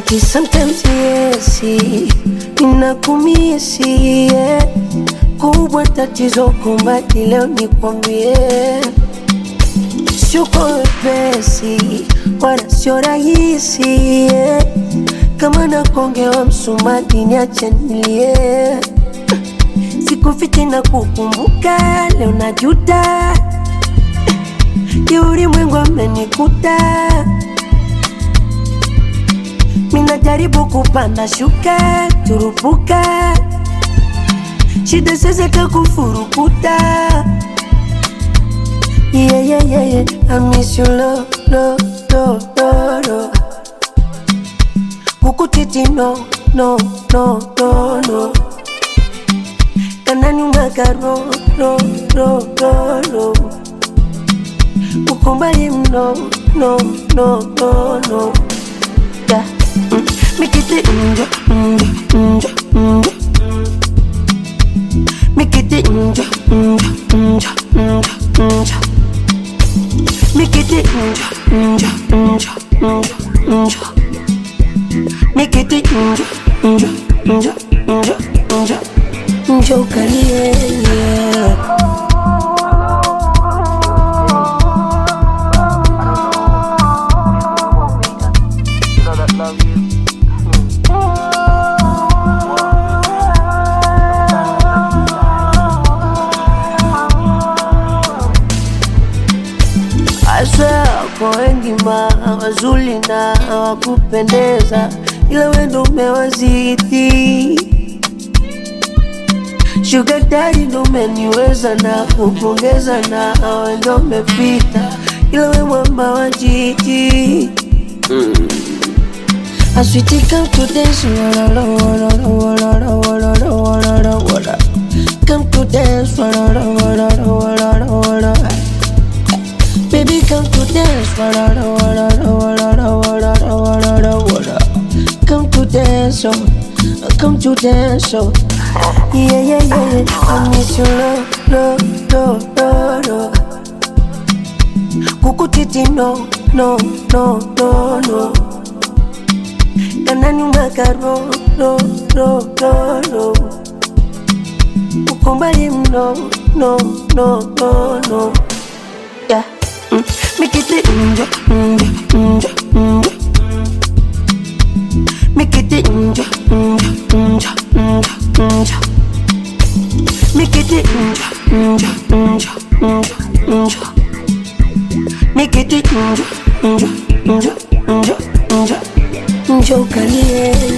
Ati sometimes yes, inakumisi yeah. Kubwa tatizo kumbati leo nikwambie, sio kwa wepesi wala sio rahisi yeah. Kama nakongewa msumati niache nilie, sikufichi na kukumbuka leo najuta, yuri mwengu amenikuta. Mina jaribu kupanda shuka turupuka, shida sasa kufurukuta. Yeah, yeah, yeah, yeah. I miss you, love, love, love, love, love. Kukutiti no, no, no, no, no. Kanani magaro, no, no, no, no. Kukumbali no, no, no, no, no. Yeah. Make it inja, inja, inja, inja. Make it inja, inja, inja, inja, inja. Make it inja, inja, inja, inja, inja. Make it inja, inja, inja, inja, inja. Inja kalie, yeah. Kwa wengi wazuri na wakupendeza, ila wendo umewazidi. Sugar daddy ndo umeniweza na kupongeza, na wendo umepita, ila we mwamba wa jiji. I sweetie come to dance, wala wala wala wala wala wala. Come to dance, wala wala wala wala. Baby come to dance, wala wala wala wala wala wala. Come to dance, oh, come to dance, oh. Yeah, yeah, yeah, yeah. I miss your love, love, love, love, love. Kukutiti no, no, no, no, no. Kanani magaro, no, no, no, no. Kukumbali no, no, no, no, no. Yeah. Make it inja, inja, inja, inja. Make it inja, inja, inja, inja, inja. Make it inja, inja, inja, inja, inja. Make it inja, inja, inja, inja, inja. Inja kalie.